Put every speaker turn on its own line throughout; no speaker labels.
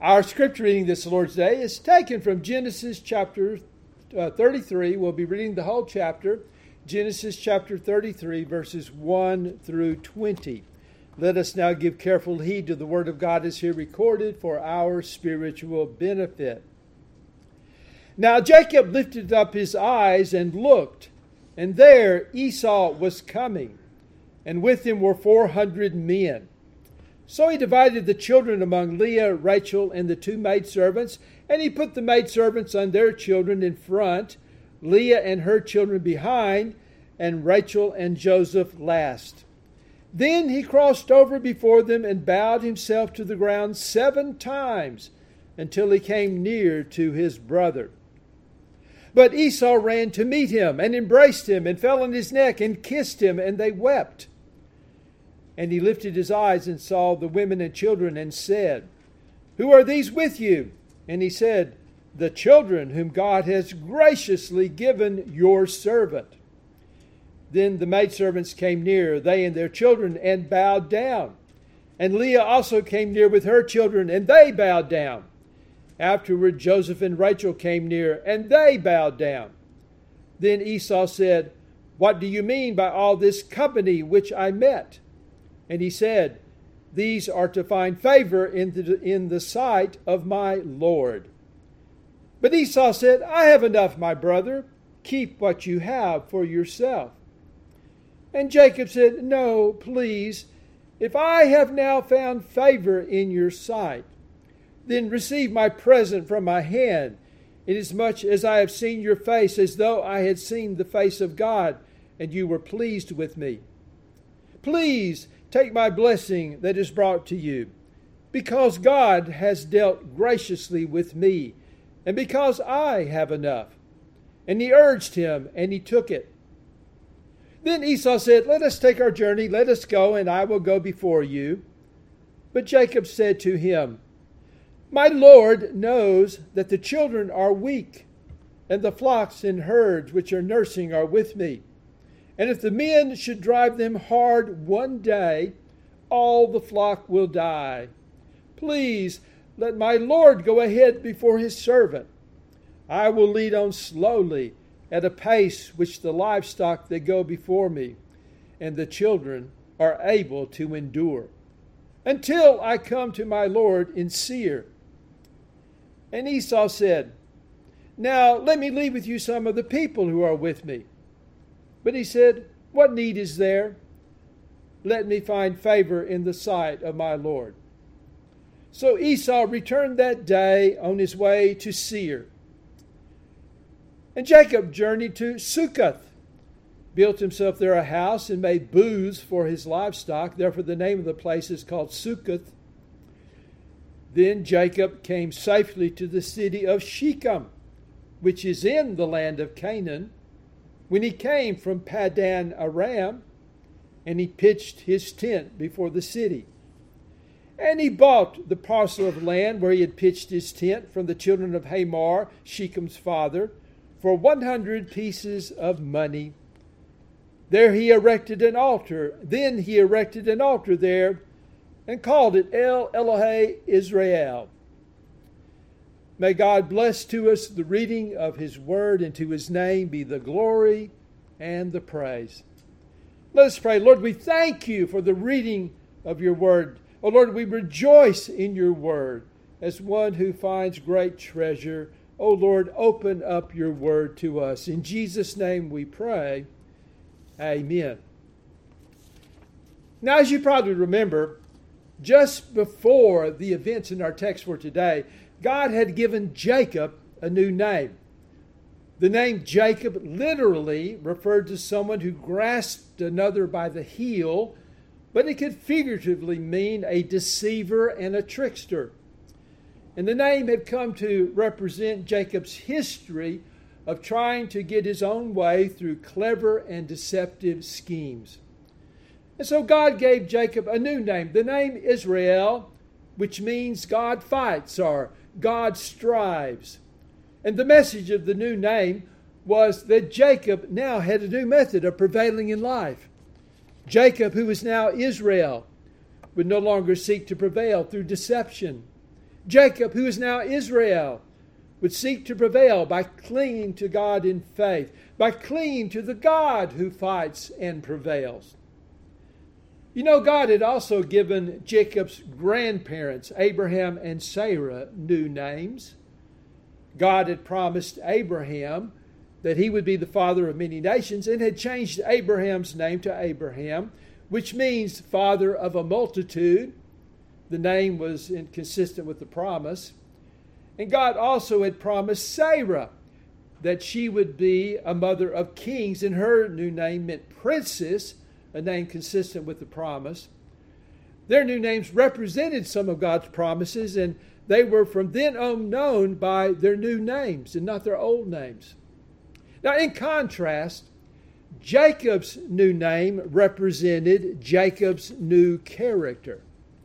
Our scripture reading this Lord's Day is taken from Genesis chapter 33. We'll be reading the whole chapter, Genesis chapter 33, verses 1 through 20. Let us now give careful heed to the word of God as here recorded for our spiritual benefit. Now Jacob lifted up his eyes and looked, and there Esau was coming, and with him were 400 men. So he divided the children among Leah, Rachel, and the two maidservants, and he put the maidservants and their children in front, Leah and her children behind, and Rachel and Joseph last. Then he crossed over before them and bowed himself to the ground 7 times until he came near to his brother. But Esau ran to meet him and embraced him and fell on his neck and kissed him, and they wept. And he lifted his eyes and saw the women and children and said, "Who are these with you?" And he said, "The children whom God has graciously given your servant." Then the maidservants came near, they and their children, and bowed down. And Leah also came near with her children, and they bowed down. Afterward Joseph and Rachel came near, and they bowed down. Then Esau said, "What do you mean by all this company which I met?" And he said, "These are to find favor in the sight of my Lord." But Esau said, "I have enough, my brother. Keep what you have for yourself." And Jacob said, "No, please, if I have now found favor in your sight, then receive my present from my hand, inasmuch as I have seen your face as though I had seen the face of God, and you were pleased with me. Please take my blessing that is brought to you, because God has dealt graciously with me, and because I have enough." And he urged him, and he took it. Then Esau said, "Let us take our journey, let us go, and I will go before you." But Jacob said to him, "My Lord knows that the children are weak, and the flocks and herds which are nursing are with me. And if the men should drive them hard one day, all the flock will die. Please let my Lord go ahead before his servant. I will lead on slowly at a pace which the livestock that go before me and the children are able to endure, until I come to my Lord in Seir." And Esau said, "Now let me leave with you some of the people who are with me." But he said, "What need is there? Let me find favor in the sight of my Lord." So Esau returned that day on his way to Seir. And Jacob journeyed to Succoth, built himself there a house, and made booths for his livestock. Therefore the name of the place is called Succoth. Then Jacob came safely to the city of Shechem, which is in the land of Canaan, when he came from Paddan Aram, and he pitched his tent before the city. And he bought the parcel of land where he had pitched his tent from the children of Hamor, Shechem's father, for 100 pieces of money. There he erected an altar. Then he erected an altar there and called it El Elohe Israel. May God bless to us the reading of his word, and to his name be the glory and the praise. Let us pray. Lord, we thank you for the reading of your word. Oh Lord, we rejoice in your word as one who finds great treasure. Oh Lord, open up your word to us. In Jesus' name we pray. Amen. Now, as you probably remember, just before the events in our text for today, God had given Jacob a new name. The name Jacob literally referred to someone who grasped another by the heel, but it could figuratively mean a deceiver and a trickster. And the name had come to represent Jacob's history of trying to get his own way through clever and deceptive schemes. And so God gave Jacob a new name, the name Israel, which means God fights or God strives. And the message of the new name was that Jacob now had a new method of prevailing in life. Jacob, who is now Israel, would no longer seek to prevail through deception. Jacob, who is now Israel, would seek to prevail by clinging to God in faith, by clinging to the God who fights and prevails. You know, God had also given Jacob's grandparents, Abraham and Sarah, new names. God had promised Abraham that he would be the father of many nations and had changed Abraham's name to Abraham, which means father of a multitude. The name was consistent with the promise. And God also had promised Sarah that she would be a mother of kings, and her new name meant princess, a name consistent with the promise. Their new names represented some of God's promises, and they were from then on known by their new names and not their old names. Now, in contrast, Jacob's new name represented Jacob's new character.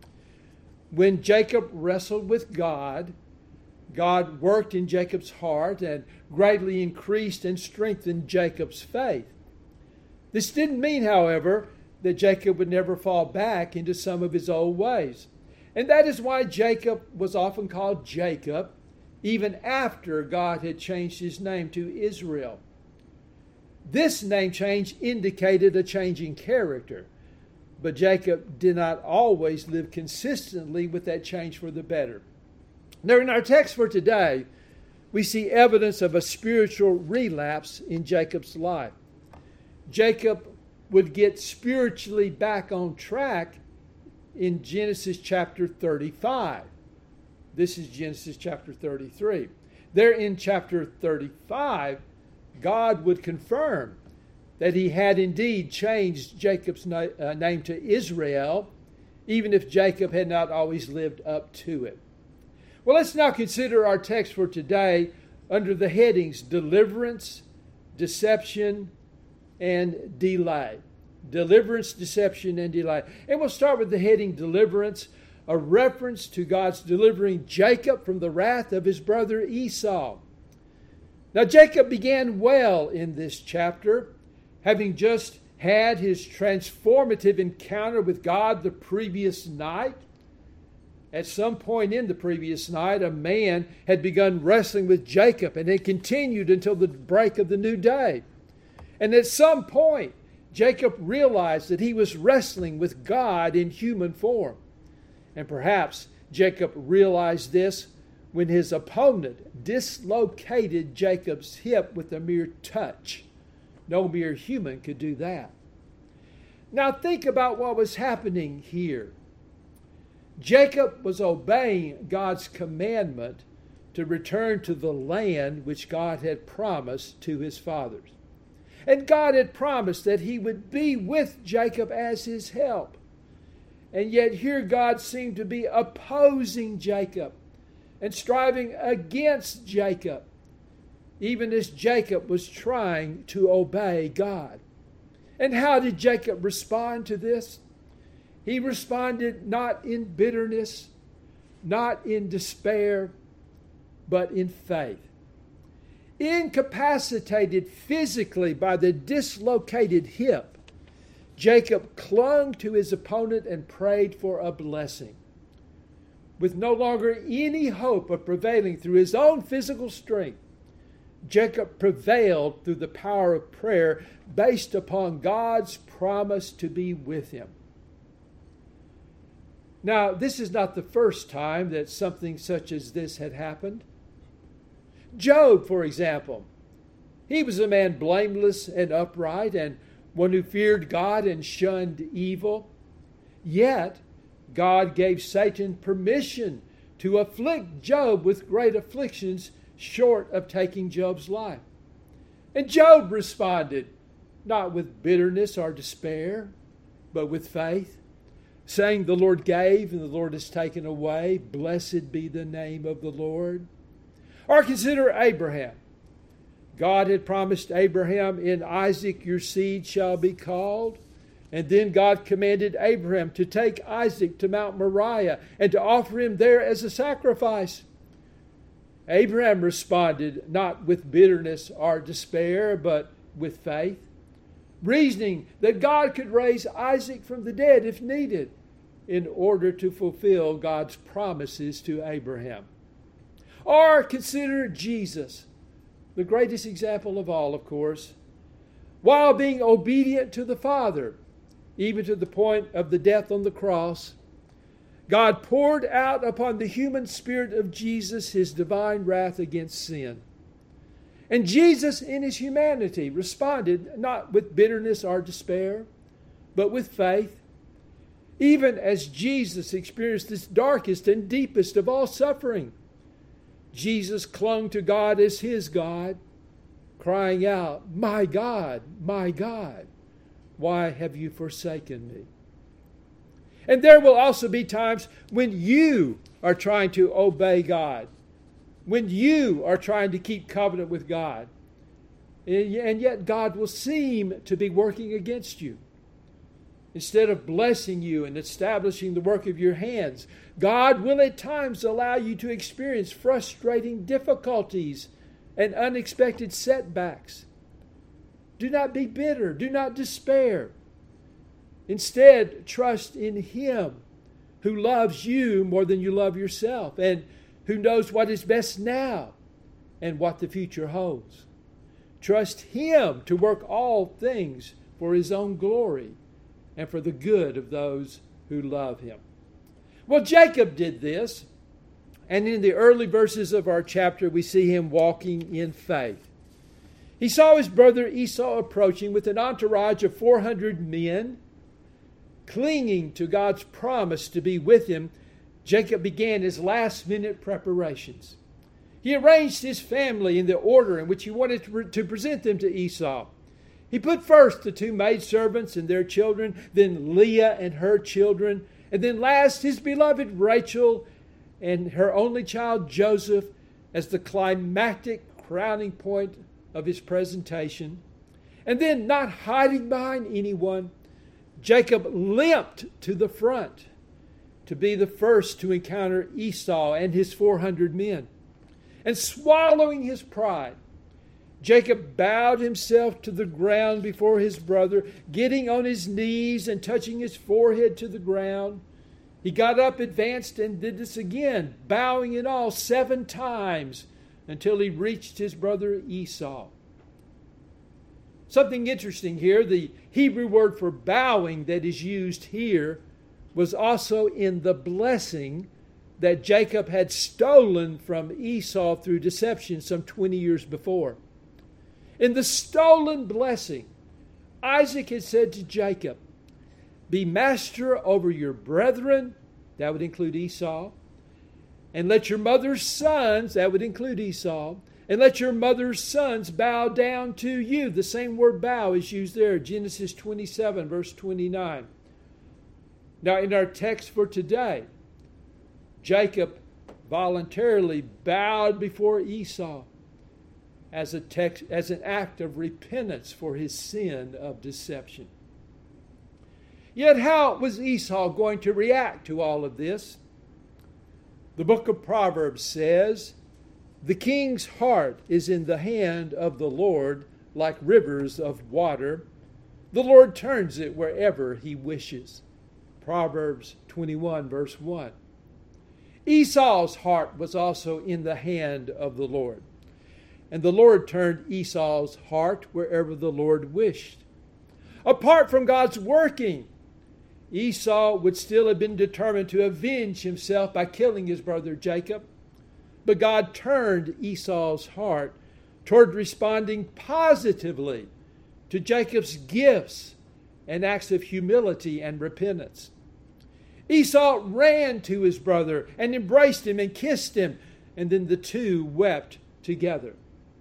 When Jacob wrestled with God, God worked in Jacob's heart and greatly increased and strengthened Jacob's faith. This didn't mean, however, that Jacob would never fall back into some of his old ways. And that is why Jacob was often called Jacob, even after God had changed his name to Israel. This name change indicated a change in character, but Jacob did not always live consistently with that change for the better. Now, in our text for today, we see evidence of a spiritual relapse in Jacob's life. Jacob would get spiritually back on track in Genesis chapter 35. This is Genesis chapter 33. There in chapter 35, God would confirm that he had indeed changed Jacob's name to Israel, even if Jacob had not always lived up to it. Well, let's now consider our text for today under the headings deliverance, deception, and delay. Deliverance, deception, and delay. And we'll start with the heading deliverance, a reference to God's delivering Jacob from the wrath of his brother Esau. Now, Jacob began well in this chapter, having just had his transformative encounter with God the previous night. At some point in the previous night, a man had begun wrestling with Jacob, and it continued until the break of the new day. And at some point, Jacob realized that he was wrestling with God in human form. And perhaps Jacob realized this when his opponent dislocated Jacob's hip with a mere touch. No mere human could do that. Now think about what was happening here. Jacob was obeying God's commandment to return to the land which God had promised to his fathers. And God had promised that he would be with Jacob as his help. And yet here God seemed to be opposing Jacob and striving against Jacob, even as Jacob was trying to obey God. And how did Jacob respond to this? He responded not in bitterness, not in despair, but in faith. Incapacitated physically by the dislocated hip, Jacob clung to his opponent and prayed for a blessing. With no longer any hope of prevailing through his own physical strength, Jacob prevailed through the power of prayer based upon God's promise to be with him. Now, this is not the first time that something such as this had happened. Job, for example, he was a man blameless and upright and one who feared God and shunned evil. Yet, God gave Satan permission to afflict Job with great afflictions short of taking Job's life. And Job responded, not with bitterness or despair, but with faith, saying, "The Lord gave and the Lord has taken away. Blessed be the name of the Lord." Or consider Abraham. God had promised Abraham, "In Isaac your seed shall be called." And then God commanded Abraham to take Isaac to Mount Moriah and to offer him there as a sacrifice. Abraham responded not with bitterness or despair, but with faith, reasoning that God could raise Isaac from the dead if needed. in order to fulfill God's promises to Abraham. Or consider Jesus, the greatest example of all, of course. While being obedient to the Father, even to the point of the death on the cross, God poured out upon the human spirit of Jesus His divine wrath against sin. And Jesus, in His humanity, responded not with bitterness or despair, but with faith. Even as Jesus experienced this darkest and deepest of all suffering, Jesus clung to God as His God, crying out, my God, why have you forsaken me?" And there will also be times when you are trying to obey God, when you are trying to keep covenant with God, and yet God will seem to be working against you. Instead of blessing you and establishing the work of your hands, God will at times allow you to experience frustrating difficulties and unexpected setbacks. Do not be bitter. Do not despair. Instead, trust in Him who loves you more than you love yourself and who knows what is best now and what the future holds. Trust Him to work all things for His own glory and for the good of those who love Him. Well, Jacob did this, and in the early verses of our chapter, we see him walking in faith. He saw his brother Esau approaching with an entourage of 400 men. Clinging to God's promise to be with him, Jacob began his last-minute preparations. He arranged his family in the order in which he wanted to present them to Esau. He put first the 2 maidservants and their children, then Leah and her children, and then last his beloved Rachel and her only child Joseph as the climactic crowning point of his presentation. And then, not hiding behind anyone, Jacob limped to the front to be the first to encounter Esau and his 400 men. And swallowing his pride, Jacob bowed himself to the ground before his brother, getting on his knees and touching his forehead to the ground. He got up, advanced, and did this again, bowing in all 7 times until he reached his brother Esau. Something interesting here, the Hebrew word for bowing that is used here was also in the blessing that Jacob had stolen from Esau through deception some 20 years before. In the stolen blessing, Isaac had said to Jacob, "Be master over your brethren," that would include Esau, "and let your mother's sons," that would include Esau, "and let your mother's sons bow down to you." The same word bow is used there, Genesis 27, verse 29. Now, in our text for today, Jacob voluntarily bowed before Esau as an act of repentance for his sin of deception. Yet how was Esau going to react to all of this? The book of Proverbs says, "The king's heart is in the hand of the Lord like rivers of water. The Lord turns it wherever he wishes." Proverbs 21, verse 1. Esau's heart was also in the hand of the Lord. And the Lord turned Esau's heart wherever the Lord wished. Apart from God's working, Esau would still have been determined to avenge himself by killing his brother Jacob. But God turned Esau's heart toward responding positively to Jacob's gifts and acts of humility and repentance. Esau ran to his brother and embraced him and kissed him, and then the two wept together.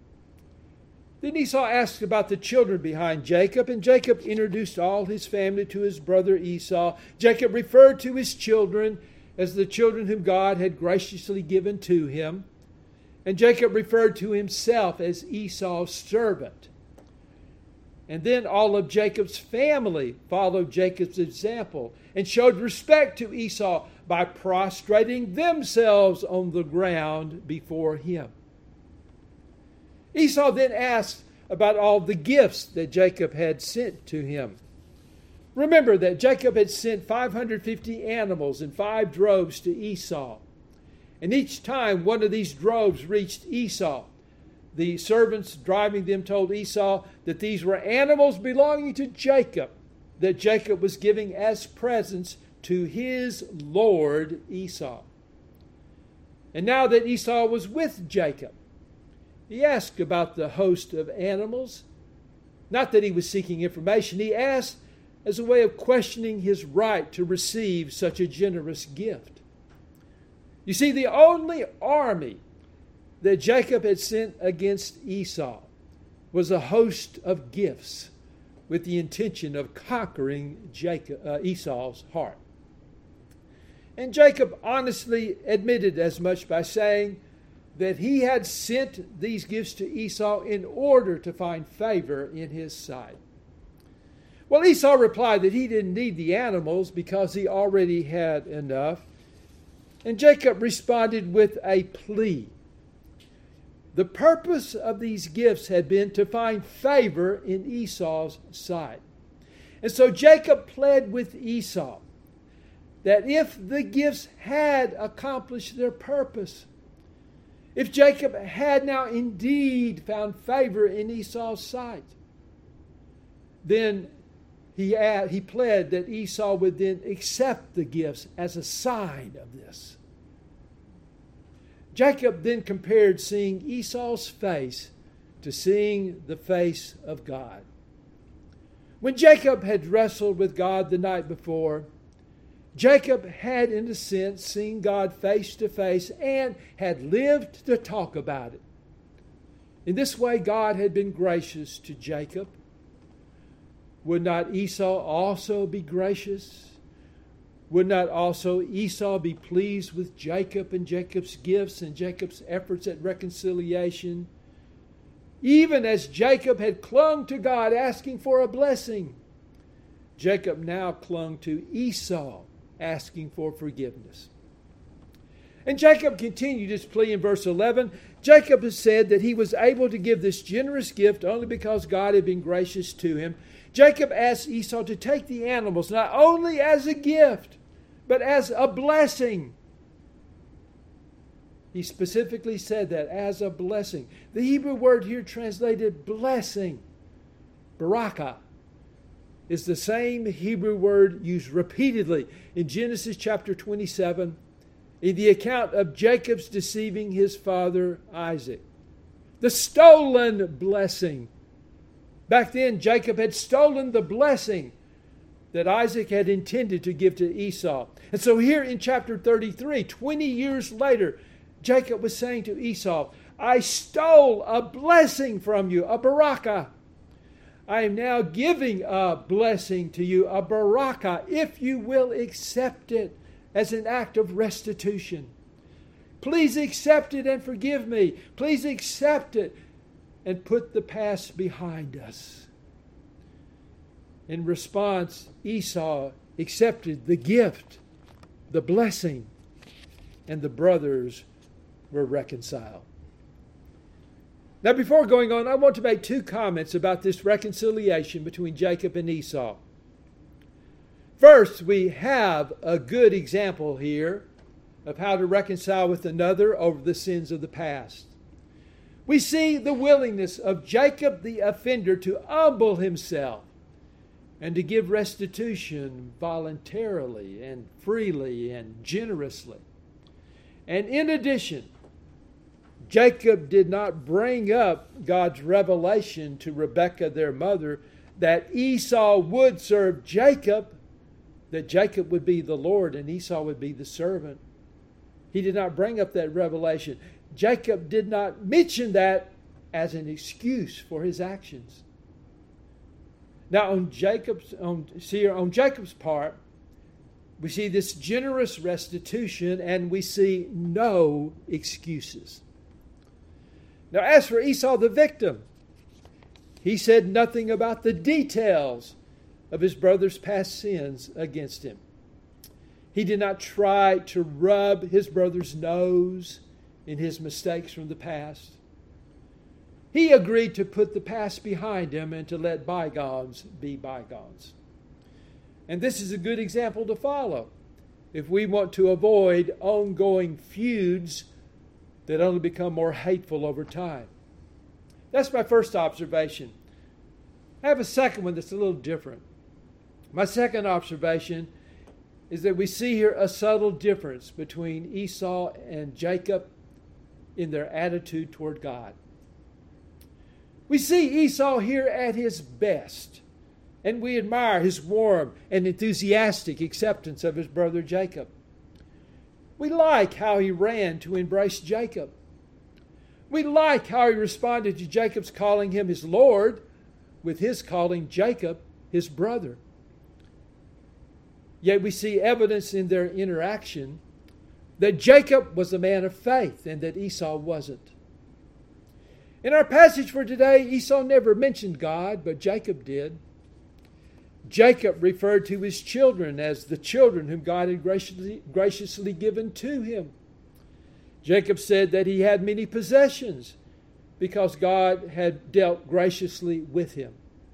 Then Esau asked about the children behind Jacob, and Jacob introduced all his family to his brother Esau. Jacob referred to his children as the children whom God had graciously given to him, and Jacob referred to himself as Esau's servant. And then all of Jacob's family followed Jacob's example and showed respect to Esau by prostrating themselves on the ground before him. Esau then asked about all the gifts that Jacob had sent to him. Remember that Jacob had sent 550 animals and 5 droves to Esau. And each time one of these droves reached Esau, the servants driving them told Esau that these were animals belonging to Jacob, that Jacob was giving as presents to his lord Esau. And now that Esau was with Jacob, he asked about the host of animals. Not that he was seeking information. He asked as a way of questioning his right to receive such a generous gift. You see, the only army that Jacob had sent against Esau was a host of gifts with the intention of conquering Esau's heart. And Jacob honestly admitted as much by saying that he had sent these gifts to Esau in order to find favor in his sight. Well, Esau replied that he didn't need the animals because he already had enough. And Jacob responded with a plea. The purpose of these gifts had been to find favor in Esau's sight. And so Jacob pled with Esau that if the gifts had accomplished their purpose, if Jacob had now indeed found favor in Esau's sight, then he pled that Esau would then accept the gifts as a sign of this. Jacob then compared seeing Esau's face to seeing the face of God. When Jacob had wrestled with God the night before, Jacob had, in a sense, seen God face to face and had lived to talk about it. In this way, God had been gracious to Jacob. Would not Esau also be gracious? Would not also Esau be pleased with Jacob and Jacob's gifts and Jacob's efforts at reconciliation? Even as Jacob had clung to God asking for a blessing, Jacob now clung to Esau asking for forgiveness. And Jacob continued his plea in verse 11. Jacob has said that he was able to give this generous gift only because God had been gracious to him. Jacob asked Esau to take the animals not only as a gift, but as a blessing. He specifically said that, as a blessing. The Hebrew word here translated blessing, barakah, is the same Hebrew word used repeatedly in Genesis chapter 27 in the account of Jacob's deceiving his father Isaac. The stolen blessing. Back then, Jacob had stolen the blessing that Isaac had intended to give to Esau. And so here in chapter 33, 20 years later, Jacob was saying to Esau, I stole a blessing from you, a barakah. I am now giving a blessing to you, a barakah, if you will accept it as an act of restitution. Please accept it and forgive me. Please accept it and put the past behind us. In response, Esau accepted the gift, the blessing, and the brothers were reconciled. Now, before going on, I want to make 2 comments about this reconciliation between Jacob and Esau. First, we have a good example here of how to reconcile with another over the sins of the past. We see the willingness of Jacob the offender to humble himself and to give restitution voluntarily and freely and generously. And in addition, Jacob did not bring up God's revelation to Rebekah, their mother, that Esau would serve Jacob, that Jacob would be the Lord and Esau would be the servant. He did not bring up that revelation. Jacob did not mention that as an excuse for his actions. Now, on Jacob's part, we see this generous restitution and we see no excuses. Now, as for Esau, the victim, he said nothing about the details of his brother's past sins against him. He did not try to rub his brother's nose in his mistakes from the past. He agreed to put the past behind him and to let bygones be bygones. And this is a good example to follow if we want to avoid ongoing feuds that only become more hateful over time. That's my first observation. I have a second one that's a little different. My second observation is that we see here a subtle difference between Esau and Jacob in their attitude toward God. We see Esau here at his best, and we admire his warm and enthusiastic acceptance of his brother Jacob. We like how he ran to embrace Jacob. We like how he responded to Jacob's calling him his Lord, with his calling Jacob his brother. Yet we see evidence in their interaction that Jacob was a man of faith and that Esau wasn't. In our passage for today, Esau never mentioned God, but Jacob did. Jacob referred to his children as the children whom God had graciously given to him. Jacob said that he had many possessions because God had dealt graciously with him.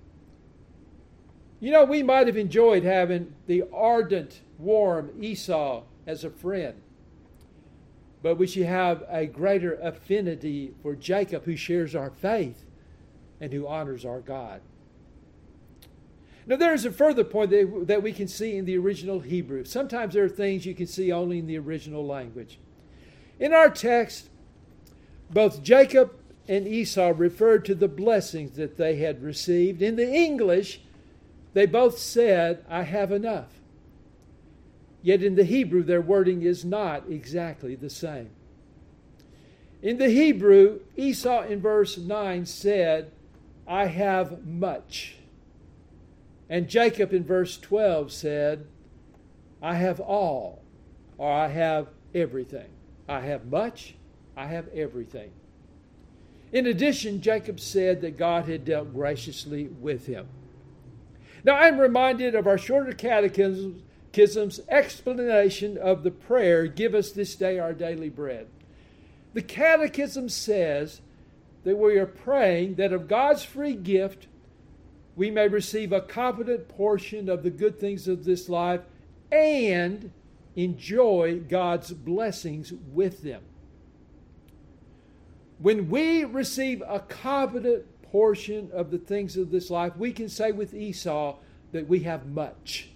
You know, we might have enjoyed having the ardent, warm Esau as a friend, but we should have a greater affinity for Jacob, who shares our faith and who honors our God. Now, there is a further point that we can see in the original Hebrew. Sometimes there are things you can see only in the original language. In our text, both Jacob and Esau referred to the blessings that they had received. In the English, they both said, "I have enough." Yet in the Hebrew, their wording is not exactly the same. In the Hebrew, Esau in verse 9 said, "I have much." And Jacob in verse 12 said, "I have all," or "I have everything." I have much, I have everything. In addition, Jacob said that God had dealt graciously with him. Now, I'm reminded of our shorter catechism's explanation of the prayer, "Give us this day our daily bread." The catechism says that we are praying that of God's free gift, we may receive a competent portion of the good things of this life and enjoy God's blessings with them. When we receive a competent portion of the things of this life, we can say with Esau that we have much.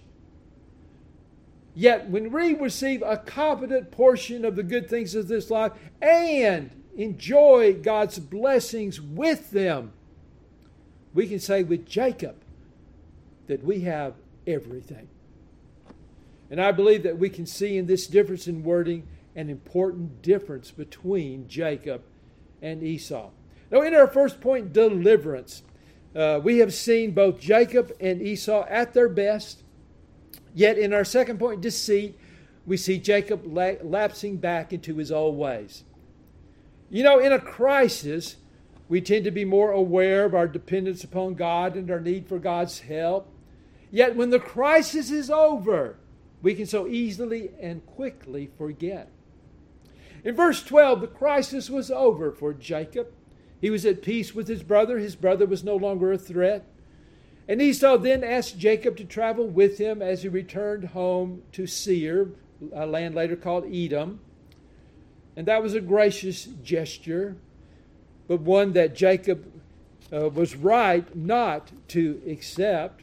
Yet when we receive a competent portion of the good things of this life and enjoy God's blessings with them, we can say with Jacob that we have everything. And I believe that we can see in this difference in wording an important difference between Jacob and Esau. Now, in our first point, deliverance, we have seen both Jacob and Esau at their best. Yet in our second point, deceit, we see Jacob lapsing back into his old ways. You know, in a crisis, we tend to be more aware of our dependence upon God and our need for God's help. Yet when the crisis is over, we can so easily and quickly forget. In verse 12, the crisis was over for Jacob. He was at peace with his brother. His brother was no longer a threat. And Esau then asked Jacob to travel with him as he returned home to Seir, a land later called Edom. And that was a gracious gesture, but one that Jacob was right not to accept.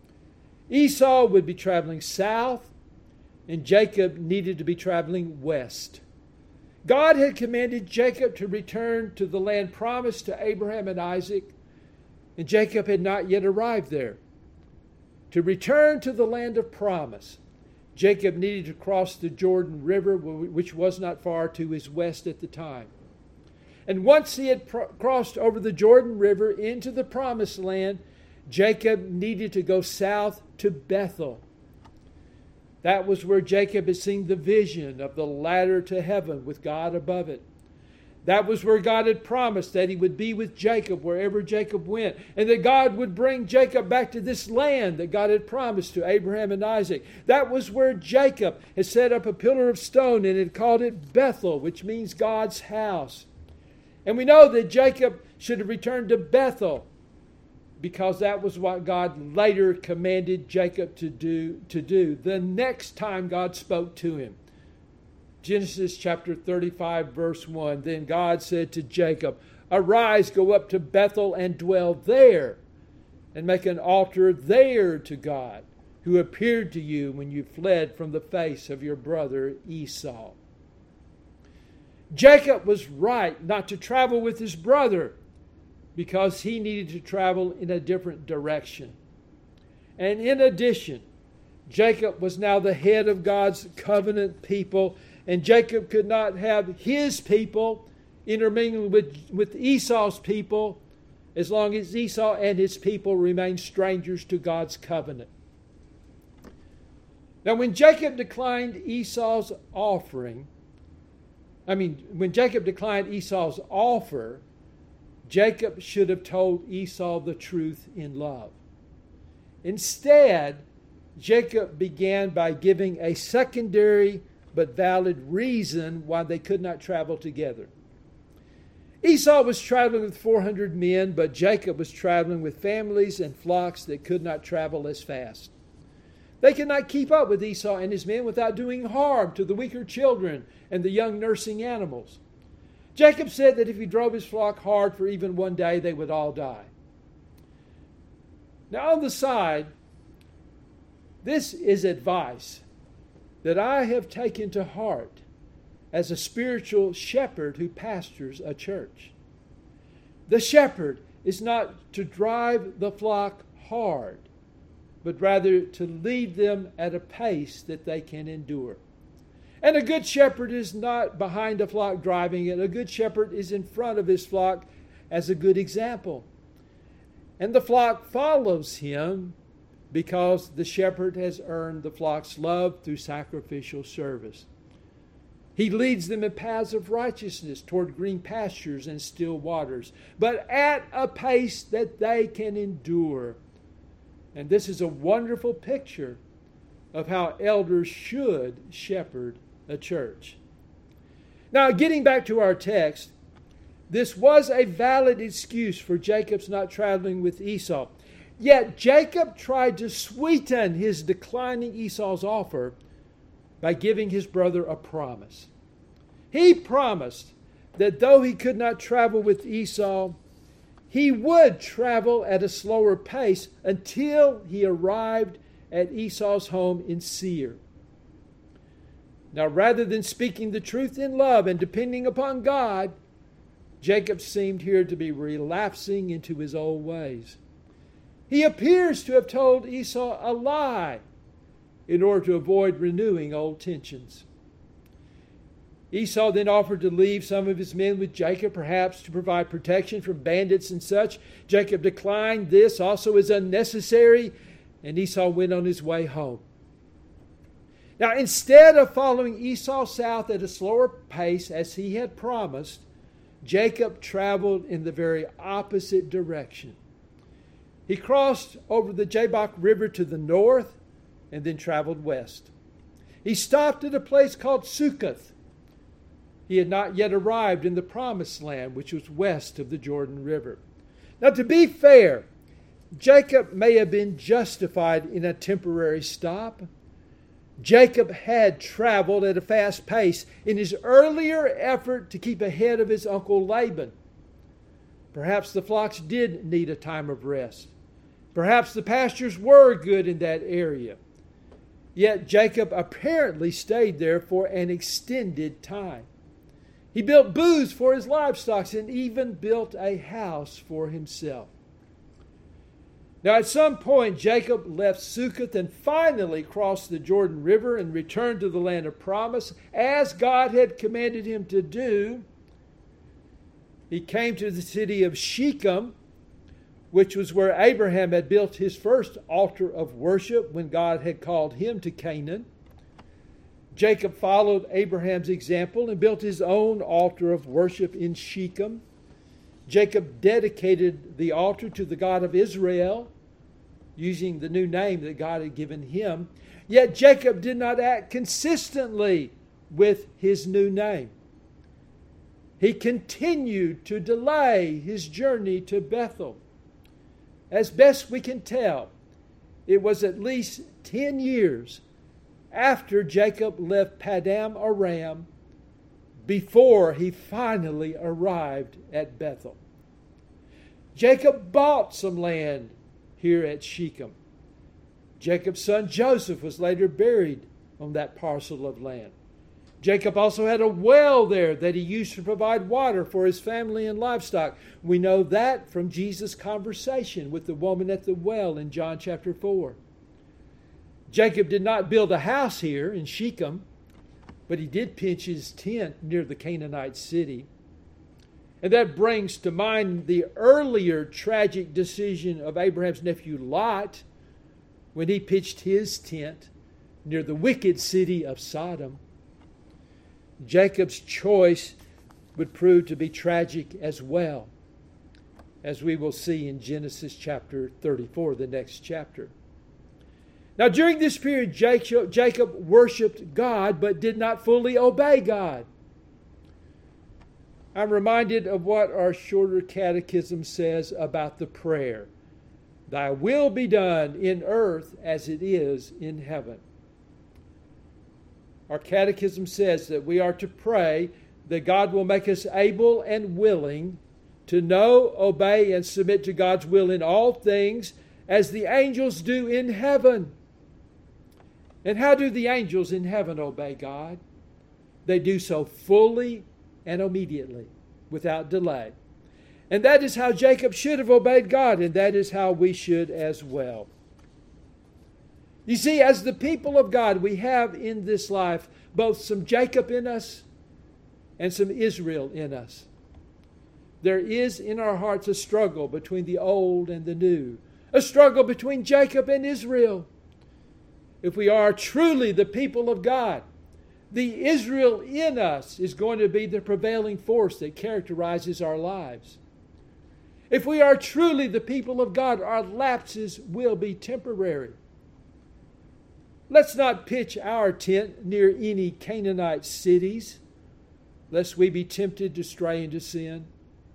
Esau would be traveling south, and Jacob needed to be traveling west. God had commanded Jacob to return to the land promised to Abraham and Isaac, and Jacob had not yet arrived there. To return to the land of promise, Jacob needed to cross the Jordan River, which was not far to his west at the time. And once he had crossed over the Jordan River into the promised land, Jacob needed to go south to Bethel. That was where Jacob had seen the vision of the ladder to heaven with God above it. That was where God had promised that he would be with Jacob wherever Jacob went, and that God would bring Jacob back to this land that God had promised to Abraham and Isaac. That was where Jacob had set up a pillar of stone and had called it Bethel, which means God's house. And we know that Jacob should have returned to Bethel because that was what God later commanded Jacob to do. The next time God spoke to him. Genesis chapter 35, verse 1. Then God said to Jacob, "Arise, go up to Bethel and dwell there, and make an altar there to God, who appeared to you when you fled from the face of your brother Esau." Jacob was right not to travel with his brother because he needed to travel in a different direction. And in addition, Jacob was now the head of God's covenant people, and Jacob could not have his people intermingling with Esau's people as long as Esau and his people remained strangers to God's covenant. Now, when Jacob declined Esau's offer, Jacob should have told Esau the truth in love. Instead, Jacob began by giving a secondary but valid reason why they could not travel together. Esau was traveling with 400 men, but Jacob was traveling with families and flocks that could not travel as fast. They could not keep up with Esau and his men without doing harm to the weaker children and the young nursing animals. Jacob said that if he drove his flock hard for even one day, they would all die. Now, on the side, this is advice that I have taken to heart as a spiritual shepherd who pastors a church. The shepherd is not to drive the flock hard, but rather to lead them at a pace that they can endure. And a good shepherd is not behind a flock driving it. A good shepherd is in front of his flock as a good example. And the flock follows him because the shepherd has earned the flock's love through sacrificial service. He leads them in paths of righteousness toward green pastures and still waters, but at a pace that they can endure. And this is a wonderful picture of how elders should shepherd a church. Now, getting back to our text, this was a valid excuse for Jacob's not traveling with Esau. Yet Jacob tried to sweeten his declining Esau's offer by giving his brother a promise. He promised that though he could not travel with Esau, he would travel at a slower pace until he arrived at Esau's home in Seir. Now, rather than speaking the truth in love and depending upon God, Jacob seemed here to be relapsing into his old ways. He appears to have told Esau a lie in order to avoid renewing old tensions. Esau then offered to leave some of his men with Jacob, perhaps to provide protection from bandits and such. Jacob declined this also as unnecessary, and Esau went on his way home. Now, instead of following Esau south at a slower pace as he had promised, Jacob traveled in the very opposite direction. He crossed over the Jabbok River to the north and then traveled west. He stopped at a place called Sukkoth. He had not yet arrived in the Promised Land, which was west of the Jordan River. Now, to be fair, Jacob may have been justified in a temporary stop. Jacob had traveled at a fast pace in his earlier effort to keep ahead of his uncle Laban. Perhaps the flocks did need a time of rest. Perhaps the pastures were good in that area. Yet Jacob apparently stayed there for an extended time. He built booths for his livestock and even built a house for himself. Now, at some point, Jacob left Sukkoth and finally crossed the Jordan River and returned to the land of promise, as God had commanded him to do. He came to the city of Shechem, which was where Abraham had built his first altar of worship when God had called him to Canaan. Jacob followed Abraham's example and built his own altar of worship in Shechem. Jacob dedicated the altar to the God of Israel, using the new name that God had given him. Yet Jacob did not act consistently with his new name. He continued to delay his journey to Bethel. as best we can tell, it was at least 10 years after Jacob left Paddan Aram before he finally arrived at Bethel. Jacob bought some land here at Shechem. Jacob's son Joseph was later buried on that parcel of land. Jacob also had a well there that he used to provide water for his family and livestock. We know that from Jesus' conversation with the woman at the well in John chapter 4. Jacob did not build a house here in Shechem, but he did pitch his tent near the Canaanite city. And that brings to mind the earlier tragic decision of Abraham's nephew Lot when he pitched his tent near the wicked city of Sodom. Jacob's choice would prove to be tragic as well, as we will see in Genesis chapter 34, the next chapter. Now, during this period, Jacob worshiped God, but did not fully obey God. I'm reminded of what our shorter catechism says about the prayer. Thy will be done in earth as it is in heaven. Our catechism says that we are to pray that God will make us able and willing to know, obey, and submit to God's will in all things, as the angels do in heaven. And how do the angels in heaven obey God? They do so fully and immediately, without delay. And that is how Jacob should have obeyed God, and that is how we should as well. You see, as the people of God, we have in this life both some Jacob in us and some Israel in us. There is in our hearts a struggle between the old and the new, a struggle between Jacob and Israel. If we are truly the people of God, the Israel in us is going to be the prevailing force that characterizes our lives. If we are truly the people of God, our lapses will be temporary. Let's not pitch our tent near any Canaanite cities, lest we be tempted to stray into sin.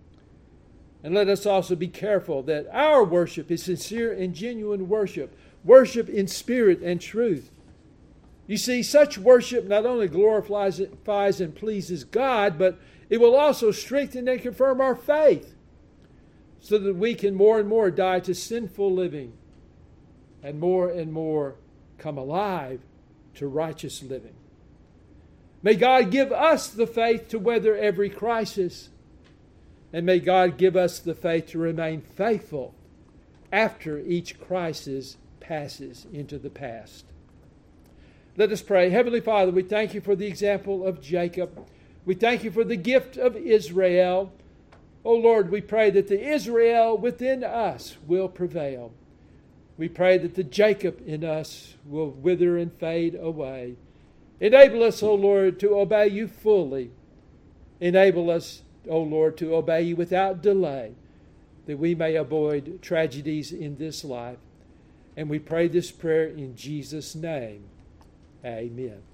And let us also be careful that our worship is sincere and genuine worship, worship in spirit and truth. You see, such worship not only glorifies and pleases God, but it will also strengthen and confirm our faith, so that we can more and more die to sinful living and more come alive to righteous living. May God give us the faith to weather every crisis, and may God give us the faith to remain faithful after each crisis passes into the past. Let us pray. Heavenly Father, we thank you for the example of Jacob. We thank you for the gift of Israel. Oh Lord, we pray that the Israel within us will prevail. We pray that the Jacob in us will wither and fade away. Enable us, O Lord, to obey you fully. Enable us, O Lord, to obey you without delay, that we may avoid tragedies in this life. And we pray this prayer in Jesus' name. Amen.